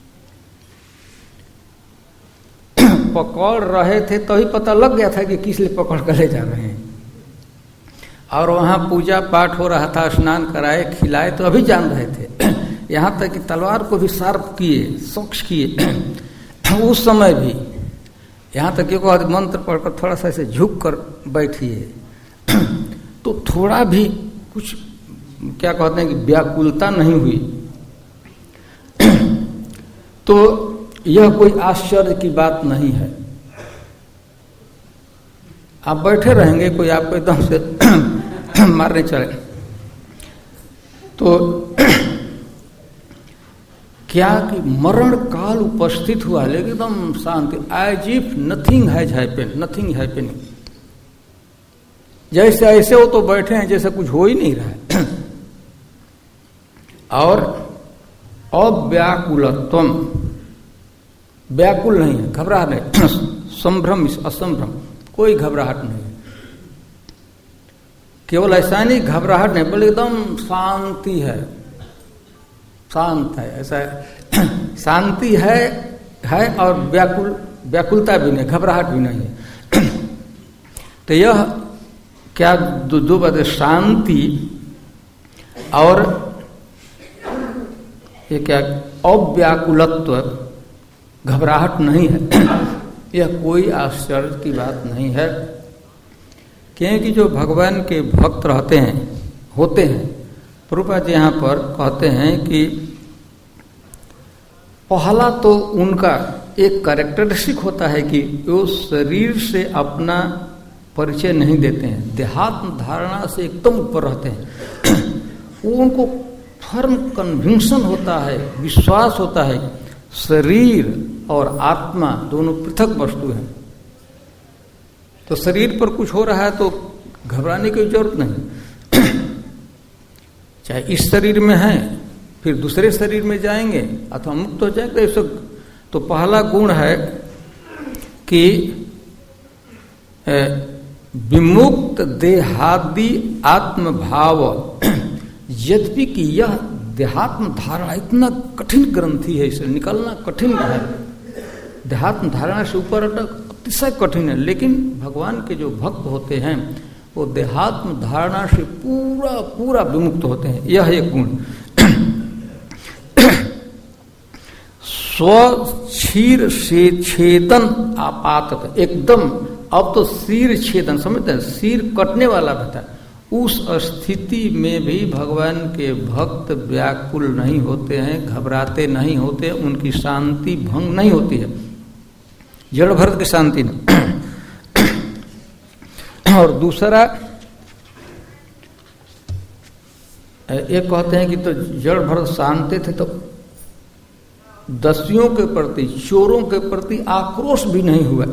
पकड़ रहे थे तभी तो पता लग गया था कि किस लिए पकड़ कर ले जा रहे हैं, और वहां पूजा पाठ हो रहा था, स्नान कराए खिलाए तो अभी जान रहे थे। यहां तक कि तलवार को भी शार्प किए, सख्त किए उस समय भी। यहां तक कि मंत्र पढ़कर थोड़ा सा ऐसे झुक कर बैठिए, तो थोड़ा भी कुछ क्या कहते हैं कि व्याकुलता नहीं हुई। तो यह कोई आश्चर्य की बात नहीं है। आप बैठे रहेंगे, कोई आपको एकदम से मारने चले तो क्या कि मरण काल उपस्थित हुआ, लेकिन एकदम शांति, as if nothing has happened, nothing happening, जैसे ऐसे वो तो बैठे हैं जैसे कुछ हो ही नहीं रहा है। और अव्याकुलत्वम, व्याकुल नहीं है, घबराहट नहीं, संभ्रम असंभ्रम, कोई घबराहट नहीं। केवल ऐसा नहीं घबराहट नहीं, बल्कि एकदम शांति है, शांत है, ऐसा है। शांति है है और व्याकुल व्याकुलता भी नहीं, घबराहट भी नहीं है। तो यह क्या दो, दो बातें, शांति और ये क्या अव्याकुलत्व, घबराहट नहीं है, यह कोई आश्चर्य की बात नहीं है। क्योंकि जो भगवान के भक्त रहते हैं होते हैं, प्रभुपाद जी यहाँ पर कहते हैं कि पहला तो उनका एक कैरेक्टरिस्टिक होता है कि वो शरीर से अपना परिचय नहीं देते हैं, देहात्म धारणा से एकदम ऊपर रहते हैं। वो उनको फर्म कन्विंक्शन होता है, विश्वास होता है, शरीर और आत्मा दोनों पृथक वस्तु हैं। तो शरीर पर कुछ हो रहा है तो घबराने की जरूरत नहीं, चाहे इस शरीर में है फिर दूसरे शरीर में जाएंगे अथवा मुक्त हो जाएंगे। तो, तो पहला गुण है कि विमुक्त देहादि आत्मभाव, यद्यपि कि यह देहात्म धारणा इतना कठिन ग्रंथि है, इसे निकलना कठिन है, देहात्म धारणा से ऊपर अतिशय कठिन है। लेकिन भगवान के जो भक्त होते हैं वो देहात्म धारणा से पूरा पूरा विमुक्त होते हैं, यह एक गुण। स्वशीर से छेदन आपात, एकदम अब तो सिर छेदन समझते हैं, सिर कटने वाला रहता, उस स्थिति में भी भगवान के भक्त व्याकुल नहीं होते हैं, घबराते नहीं होते, उनकी शांति भंग नहीं होती है, जड़ भरत की शांति नहीं। और दूसरा एक कहते हैं कि तो जड़ भरत शांत थे तो दस्युओं के प्रति, चोरों के प्रति आक्रोश भी नहीं हुआ,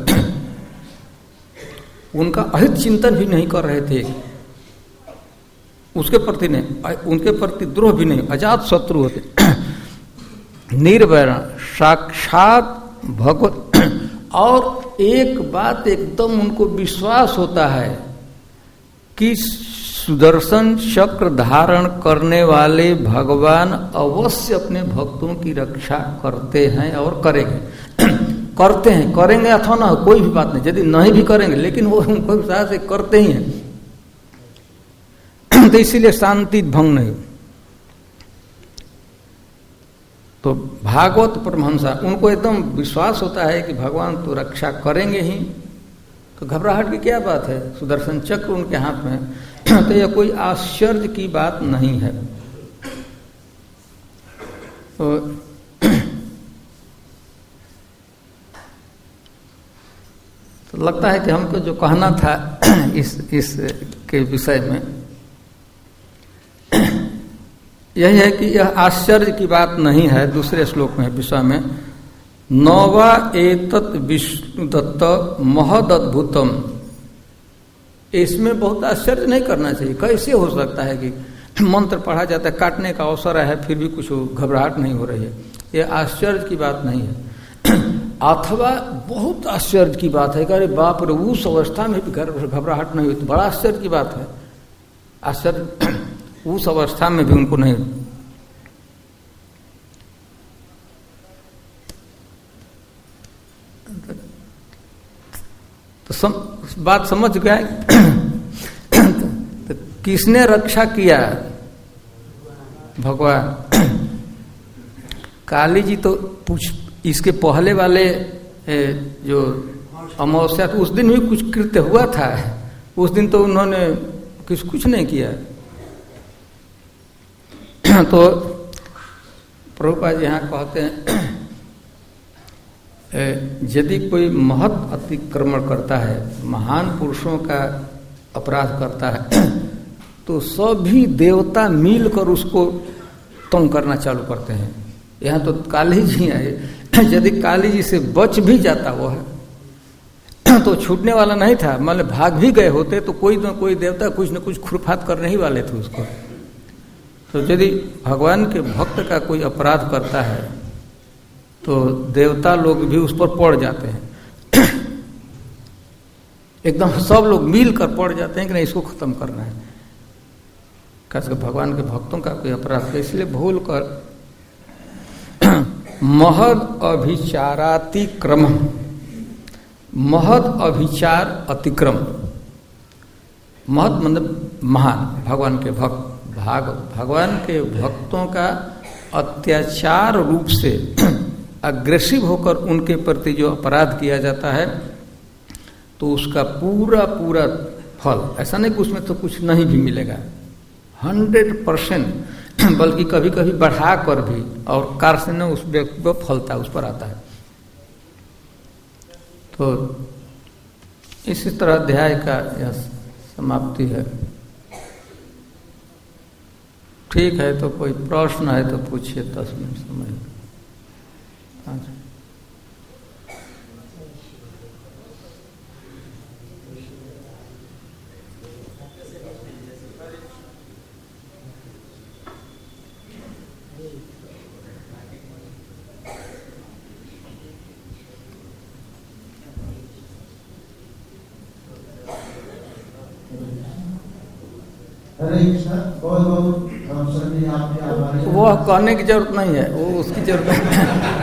उनका अहित चिंतन भी नहीं कर रहे थे, उसके प्रति नहीं, उनके प्रति द्रोह भी नहीं, अजात शत्रु होते, निर्वैरण साक्षात भगवत। और एक बात एकदम उनको विश्वास होता है कि सुदर्शन चक्र धारण करने वाले भगवान अवश्य अपने भक्तों की रक्षा करते हैं और करेंगे। करते हैं, करेंगे अथवा ना, कोई भी बात नहीं, यदि नहीं भी करेंगे लेकिन वो उनको विश्वास से करते ही हैं। तो इसीलिए शांति भंग नहीं। तो भागवत परमहंसा उनको एकदम विश्वास होता है कि भगवान तो रक्षा करेंगे ही, तो घबराहट की क्या बात है, सुदर्शन चक्र उनके हाथ में। तो यह कोई आश्चर्य की बात नहीं है। तो, तो लगता है कि हमको जो कहना था इस इस के विषय में यही है कि यह आश्चर्य की बात नहीं है। दूसरे श्लोक में विषय में नौवा एतत् विष्णु दत्त महद अद्भुतम, इसमें बहुत आश्चर्य नहीं करना चाहिए। कैसे हो सकता है कि मंत्र पढ़ा जाता है, काटने का अवसर है, फिर भी कुछ घबराहट नहीं हो रही है, यह आश्चर्य की बात नहीं है। अथवा बहुत आश्चर्य की बात है कि अरे बाप रे, उस अवस्था में भी घबराहट नहीं हुई, तो बड़ा आश्चर्य की बात है। आश्चर्य उस अवस्था में भी उनको नहीं। तो सम, बात समझ गए। तो किसने रक्षा किया? भगवान। काली जी तो पूछ, इसके पहले वाले जो अमावस्या, तो उस दिन भी कुछ कृत्य हुआ था। उस दिन तो उन्होंने कुछ कुछ नहीं किया। तो प्रभुपाद जी यहाँ कहते हैं यदि कोई महत अतिक्रमण करता है, महान पुरुषों का अपराध करता है, तो सभी देवता मिलकर उसको तंग करना चालू करते हैं। यहाँ तो काली जी आए, यदि काली जी से बच भी जाता वो है तो छूटने वाला नहीं था, मतलब भाग भी गए होते तो कोई न कोई देवता कुछ न कुछ खुरफात करने ही वाले थे उसको। तो यदि भगवान के भक्त का कोई अपराध करता है तो देवता लोग भी उस पर पड़ जाते हैं। एकदम सब लोग मिलकर पड़ जाते हैं कि नहीं, इसको खत्म करना है। खासकर भगवान के भक्तों का कोई अपराध, इसलिए भूल कर महद अभिचारातिक्रम, महद अभिचार अतिक्रम, महद मतलब महान, भगवान के भक्त, भाग भगवान के भक्तों का अत्याचार रूप से अग्रेसिव होकर उनके प्रति जो अपराध किया जाता है, तो उसका पूरा पूरा फल, ऐसा नहीं कि उसमें तो कुछ नहीं भी मिलेगा, हंड्रेड परसेंट, बल्कि कभी कभी बढ़ा कर भी और कार से न उस व्यक्ति को फलता उस पर आता है। तो इसी तरह अध्याय का यह समाप्ति है। ठीक है, तो कोई प्रश्न है तो पूछिए, दस मिनट समय।
हरे कृष्ण। बहुत बहुत हम सभी आपके आभारी।
वो कहने की जरूरत नहीं है, वो उसकी जरूरत है।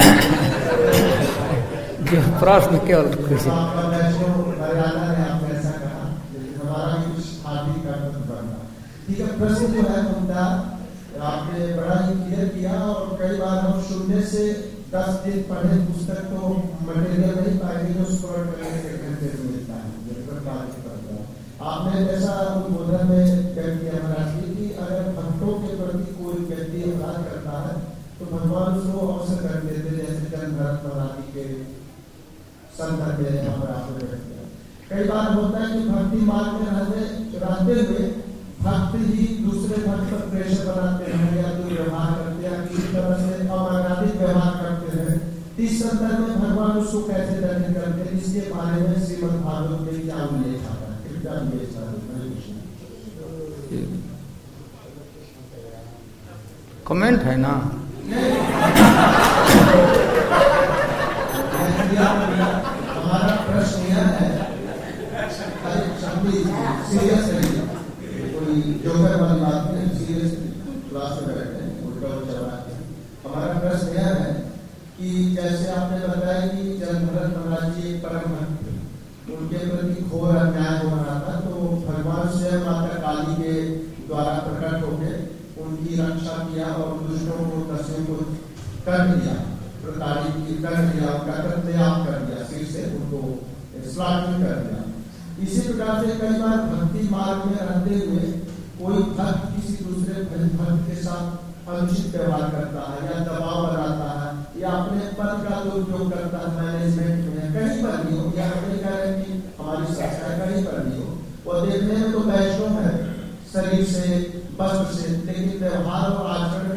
जो प्रश्न केवल खुशी
हरियाणा ने आपने ऐसा कहा, हमारा भी कुछ हाथी का बनना। ठीक है, प्रश्न जो है मुद्दा आपने बड़ा ही क्लियर किया, और कई बार हम शून्य से दस दिन पढ़े पुस्तक तो मटेरियल नहीं पाएंगे जो स्कोर करने से घंटे से मिलता है। आपने जैसा उद्बोधन में व्यक्त किया महाराज जी की, अगर भक्तों के प्रति कोई व्यक्ति अपराध करता है तो भगवान उसको अवसर कर देते, जैसे जन भरत महाराज के संदर्भ में यहाँ पर आपने व्यक्त किया। कई बार होता है कि भक्ति मार्ग में रहते रहते हुए भक्त ही दूसरे भक्त पर प्रेशर बनाते हैं, या दुर्व्यवहार करते हैं, किसी तरह से अमर्यादित व्यवहार करते हैं। इस संदर्भ में भगवान उसको कैसे दंडित करते हैं, इसके बारे में श्रीमद् भागवत में क्या उल्लेख आता है?
कमेंट है ना?
हमारा प्रश्न यह है, सीरियस है, कोई जोकर वाली बात नहीं, सीरियस क्लास में बैठे हैं, उल्टा उल्टा बात है। हमारा प्रश्न यह है कि जैसे आपने बताया कि जगन्नाथ महाराज जी एक परम भक्त, उनके प्रति घोर अन्याय हो रहा था, तो भगवान स्वयं माता काली के द्वारा प्रकट होकर उनकी रक्षा किया और दुष्टों को दस्युओं को कर दिया, प्रताड़ित कर दिया, उनका कत्लेआम कर दिया, सिर से उनको स्लाइड कर दिया। इसी प्रकार से कई बार भक्ति मार्ग में रहते हुए कोई भक्त किसी दूसरे भक्त के साथ अनुचित व्यवहार करता है, या दबाव बनाता है, या अपने पद का दुरुपयोग करता है मैनेजमेंट में, कहीं पर भी हो, या अपने कारण की हमारी संस्था कहीं पर भी हो, वो देखने में तो वैष्णव है शरीर से वस्त्र से, लेकिन व्यवहार और आचरण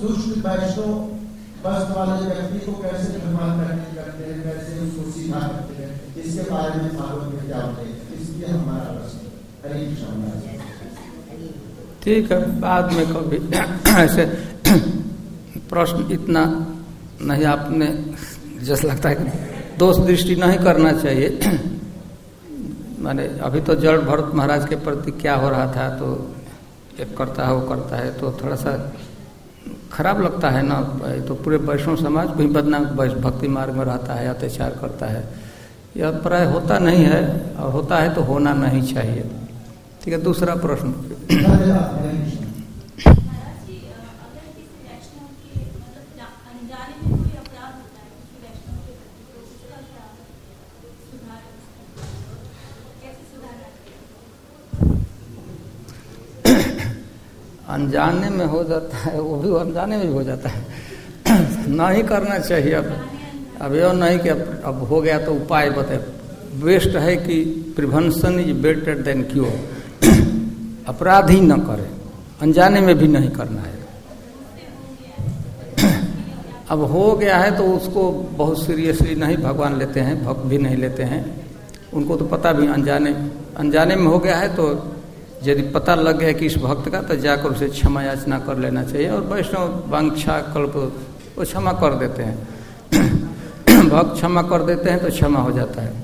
सूक्ष्म वैष्णव वस्त्र वाले व्यक्ति को कैसे भगवान करते हैं, कैसे उसको सीधा करते हैं, इसके बारे में मालूम में क्या होते हैं, इसलिए हमारा प्रश्न। हरे कृष्ण।
ठीक है, बाद में कभी ऐसे प्रश्न इतना नहीं, आपने जैसा लगता है कि दोष दृष्टि नहीं करना चाहिए। माने अभी तो जड़ भरत महाराज के प्रति क्या हो रहा था, तो एक करता है वो करता है तो थोड़ा सा खराब लगता है ना। तो पूरे वैष्णव समाज भी बदनाम भक्ति मार्ग में रहता है, अत्याचार करता है, यह प्राय होता नहीं है, और होता है तो होना नहीं चाहिए। ठीक है, दूसरा प्रश्न। अनजाने में हो जाता है, वो भी अनजाने में भी हो जाता है। नहीं करना चाहिए। अब अब यह नहीं कि अब, अब हो गया तो उपाय बताए। बेस्ट है कि prevention is better than cure. अपराध ही न करें, अनजाने में भी नहीं करना है। अब हो गया है तो उसको बहुत सीरियसली नहीं भगवान लेते हैं, भक्त भी नहीं लेते हैं। उनको तो पता भी अनजाने अनजाने में हो गया है, तो यदि पता लग गया कि इस भक्त का, तो जाकर उसे क्षमा याचना कर लेना चाहिए। और वैष्णव वांछा कल्प वो क्षमा कर देते हैं। भक्त क्षमा कर देते हैं तो क्षमा हो जाता है।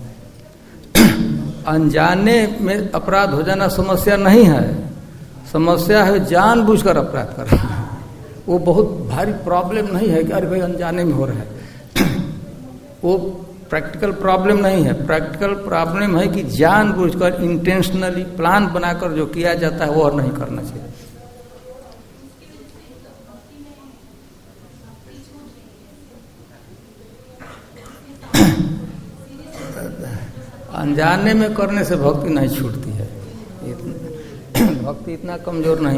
अनजाने में अपराध हो जाना समस्या नहीं है, समस्या है जानबूझकर अपराध करना। वो बहुत भारी प्रॉब्लम नहीं है कि अरे भाई अनजाने में हो रहा है। वो प्रैक्टिकल प्रॉब्लम नहीं है। प्रैक्टिकल प्रॉब्लम है कि जानबूझकर इंटेंशनली प्लान बनाकर जो किया जाता है वो और नहीं करना चाहिए। अनजाने में करने से भक्ति नहीं छूटती है। भक्ति इतना कमजोर नहीं।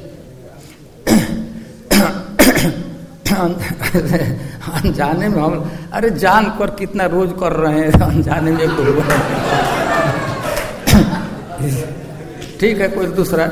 अनजाने में हम अरे जान कर कितना रोज कर रहे हैं, अनजाने में कोई ठीक है। कोई दूसरा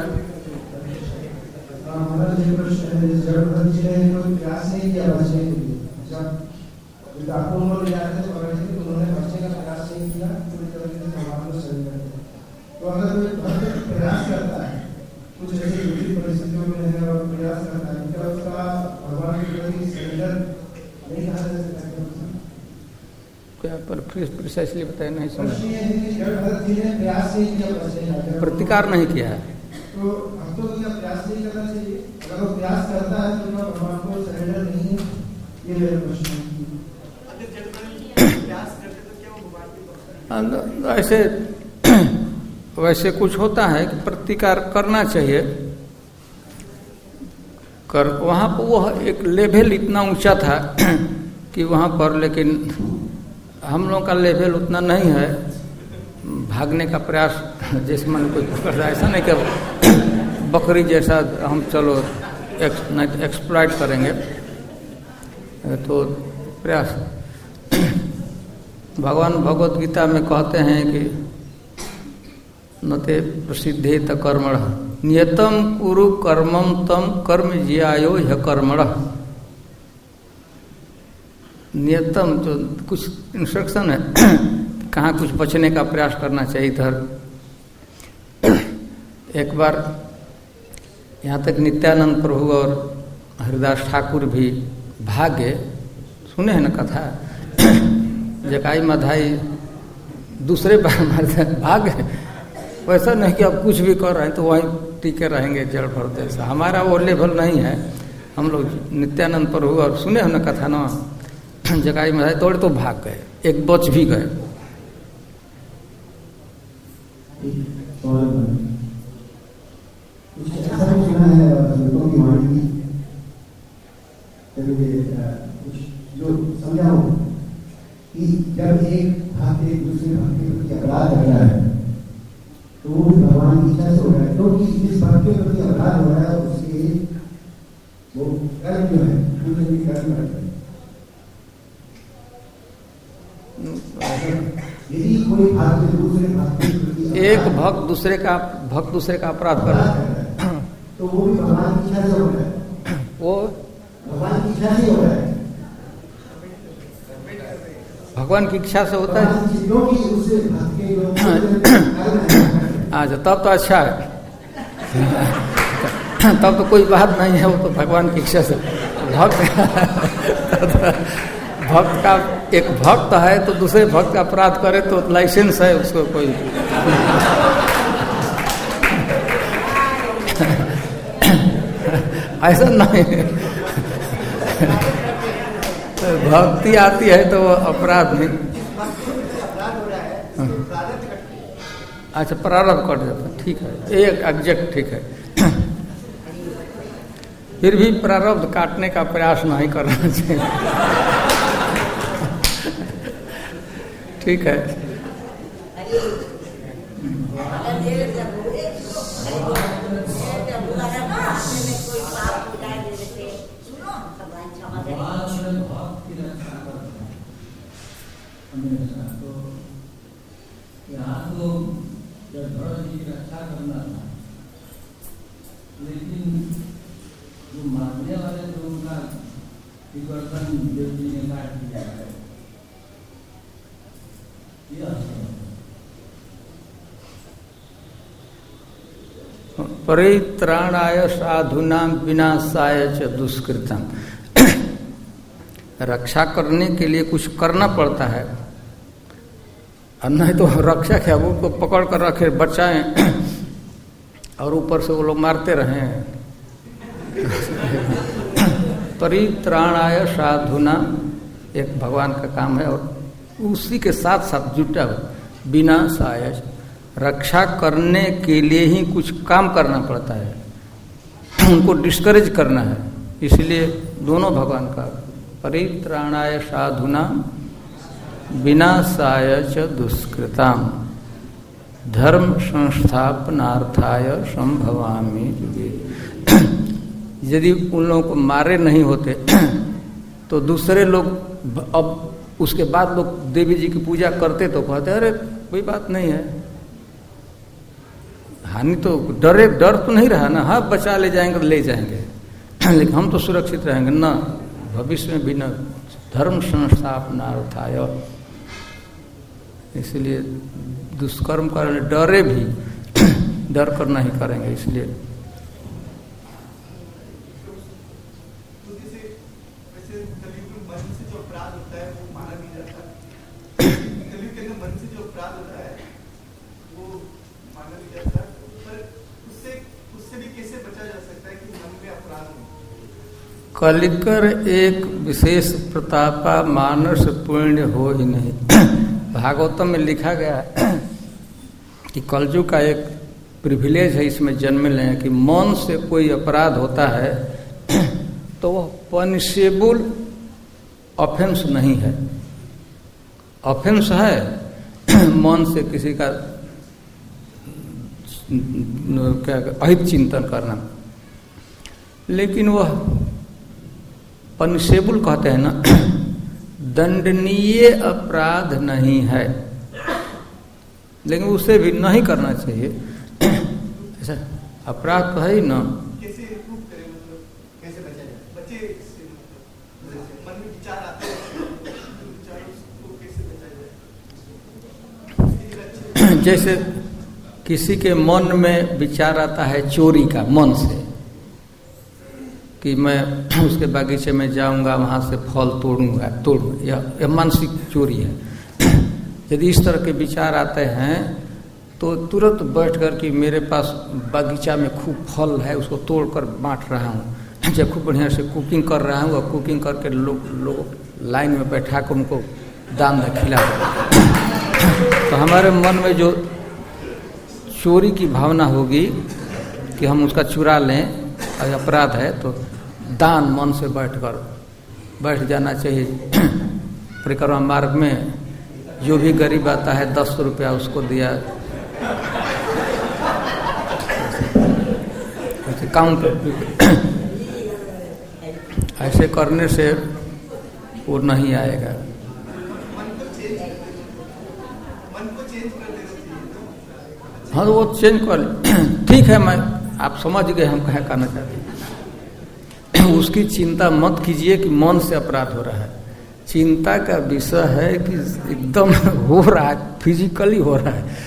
तो अगर कोई भक्त प्रयास करता है, कुछ ऐसी विपरीत परिस्थितियों में है और प्रयास करता है, क्या उसका भगवान के प्रति सरेंडर नहीं कहा जा सकता?
क्या पर प्रिसाइसली बताया नहीं समझ।
भरत जी ने प्रयास नहीं किया,
प्रतिकार नहीं किया है,
तो भक्तों को क्या प्रयास नहीं करना चाहिए? अगर वो प्रयास करता है तो भगवान को सरेंडर नहीं है, ये मेरा प्रश्न है।
ऐसे वैसे कुछ होता है कि प्रतिकार करना चाहिए कर। वहाँ पर वो एक लेवल इतना ऊंचा था कि वहाँ पर, लेकिन हम लोगों का लेवल उतना नहीं है। भागने का प्रयास जैसे मन कोई कर रहा है, ऐसा नहीं कि बकरी जैसा हम चलो एक्स, नहीं एक्सप्लॉइट करेंगे तो प्रयास। भगवान भगवत गीता में कहते हैं कि नते प्रसिद्धे त कर्मण नियतम कुरु कर्मम तम कर्म ज्यायो ह्य कर्मण। नियतम जो कुछ इंस्ट्रक्शन है, कहाँ कुछ बचने का प्रयास करना चाहिए। इधर एक बार यहाँ तक नित्यानंद प्रभु और हरिदास ठाकुर भी भागे, सुने हैं ना कथा। जकाई मधाई दूसरे बार भागे। वैसा नहीं कि अब कुछ भी कर रहे हैं तो वहीं टीके रहेंगे जड़ भर जैसा। हमारा वो लेवल नहीं है। हम लोग नित्यानंद प्रभु और सुने हो ना कथा ना, जकाई मधाई दौड़े तो भाग गए, एक बच भी गए।
कि जब एक भक्त एक दूसरे भक्त के प्रति अपराध कर रहा है तो वो भगवान की इच्छा से हो रहा है, क्योंकि तो जिस भक्त के प्रति अपराध हो रहा है उसके वो कर्म जो है दूसरे भी कर्म करते हैं। यदि कोई भक्त दूसरे भक्त के प्रति
एक भक्त दूसरे का भक्त दूसरे का अपराध कर रहा है
तो वो भी भगवान की इच्छा से हो रहा है।
वो
इच्छा ही होता है,
भगवान की इच्छा से होता है।
क्योंकि उसे भक्ति लोग
अच्छा, तब तो अच्छा है। तब तो कोई बात नहीं है, वो तो भगवान की इच्छा से भक्त भक्त का एक भक्त है तो दूसरे भक्त का अपराध करे तो लाइसेंस है उसको कोई। ऐसा नहीं, भक्ति आती है तो वो अपराध नहीं। अच्छा, प्रारब्ध कट जाता, ठीक है, एक एग्जैक्ट ठीक है। फिर भी प्रारब्ध काटने का प्रयास नहीं करना चाहिए। ठीक है।
यहाँ तो जब धर्म की रक्षा करना था, लेकिन जो मानने वाले जो उनका विवर्तन देव जी ने काट दिया है,
परित्राणाय साधूनां विनाशाय च दुष्कृतम्। रक्षा करने के लिए कुछ करना पड़ता है, और नहीं तो रक्षा क्या, वो को पकड़ कर रखे बचाएं और ऊपर से वो लोग मारते रहें। परित्राणाय साधुना एक भगवान का काम है, और उसी के साथ साथ जुटा विनाशाय, रक्षा करने के लिए ही कुछ काम करना पड़ता है, उनको डिस्करेज करना है। इसलिए दोनों भगवान का परित्राणाय साधुना विनाशाय च दुष्कृताम धर्म संस्थापनार्थाय संभवामि युगे। यदि उन लोगों को मारे नहीं होते तो दूसरे लोग, अब उसके बाद लोग देवी जी की पूजा करते तो कहते अरे कोई बात नहीं है, हानि तो डरे डर तो नहीं रहा ना, हाँ बचा ले जाएंगे ले जाएंगे, लेकिन हम तो सुरक्षित रहेंगे ना, भविष्य में भी न धर्म संस्थापनार्थाय। इसलिए दुष्कर्म करने डरे भी डर कर नहीं करेंगे। इसलिए कलिकर एक विशेष प्रतापा मानस पुण्य हो ही नहीं। भागवतम में लिखा गया है कि कलयुग का एक प्रिविलेज है इसमें जन्म लेने की, मन से कोई अपराध होता है तो वह पनिशेबल ऑफेंस नहीं है। ऑफेंस है मन से किसी का क्या अहित चिंतन करना, लेकिन वह पनिशेबल कहते हैं ना, दंडनीय अपराध नहीं है, लेकिन उसे भी नहीं करना चाहिए। ऐसा अपराध तो है ही ना।
कैसे प्रूव करें, मतलब कैसे बचा जाए? बच्चे से मन में विचार आते हैं, विचारों को कैसे बचा जाए?
जैसे किसी के मन में विचार आता है चोरी का, मन से कि मैं उसके बागीचे में जाऊंगा, वहां से फल तोड़ूंगा तोड़ूंगा, यह मानसिक चोरी है। यदि इस तरह के विचार आते हैं तो तुरंत बैठ कर कि मेरे पास बागीचा में खूब फल है, उसको तोड़कर बांट रहा हूँ, जब खूब बढ़िया से कुकिंग कर रहा हूँ, और कुकिंग करके लोग लोग लाइन में बैठा कर उनको दान में खिला। तो हमारे मन में जो चोरी की भावना होगी कि हम उसका चुरा लें और अपराध है, तो दान मन से बैठकर बैठ जाना चाहिए। परिक्रमा मार्ग में जो भी गरीब आता है दस रुपया उसको दिया, ऐसे काउंट ऐसे करने से वो नहीं आएगा। हाँ तो वो चेंज कर, ठीक है, मैं आप समझ गए हम क्या कहना चाहते हैं। उसकी चिंता मत कीजिए कि मन से अपराध हो रहा है। चिंता का विषय है कि एकदम हो रहा है, फिजिकली हो रहा है।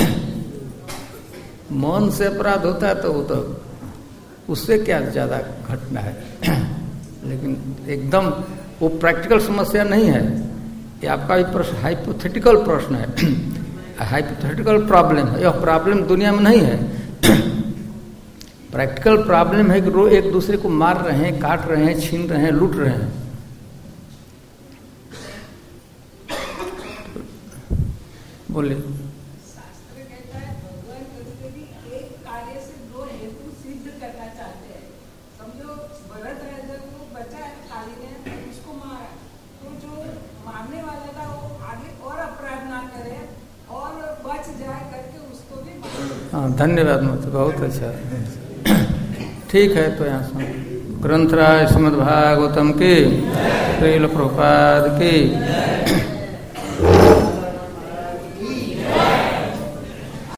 मन से अपराध होता है तो वो तो उससे क्या ज्यादा घटना है। लेकिन एकदम वो प्रैक्टिकल समस्या नहीं है, ये आपका भी प्रश्न हाइपोथेटिकल प्रश्न है, हाइपोथेटिकल प्रॉब्लम है। यह प्रॉब्लम दुनिया में नहीं है। प्रैक्टिकल प्रॉब्लम है कि रो एक दूसरे को मार रहे हैं, काट रहे हैं, छीन रहे हैं, लूट रहे हैं। बोलिए।
शास्त्र कहता है भगवान कभी कभी एक कार्य से दो हेतु सिद्ध करना चाहते हैं। समझो भरत राजा को बचा काली ने, उसको मारा, तो जो मारने वाला था वो आगे और अपराध ना करे और बच जाए करके उसको भी मारा।
हाँ, धन्यवाद मत, बहुत अच्छा। ठीक है, तो यहाँ से ग्रंथराज श्रीमद् भागवतम की, श्रील प्रभुपाद की।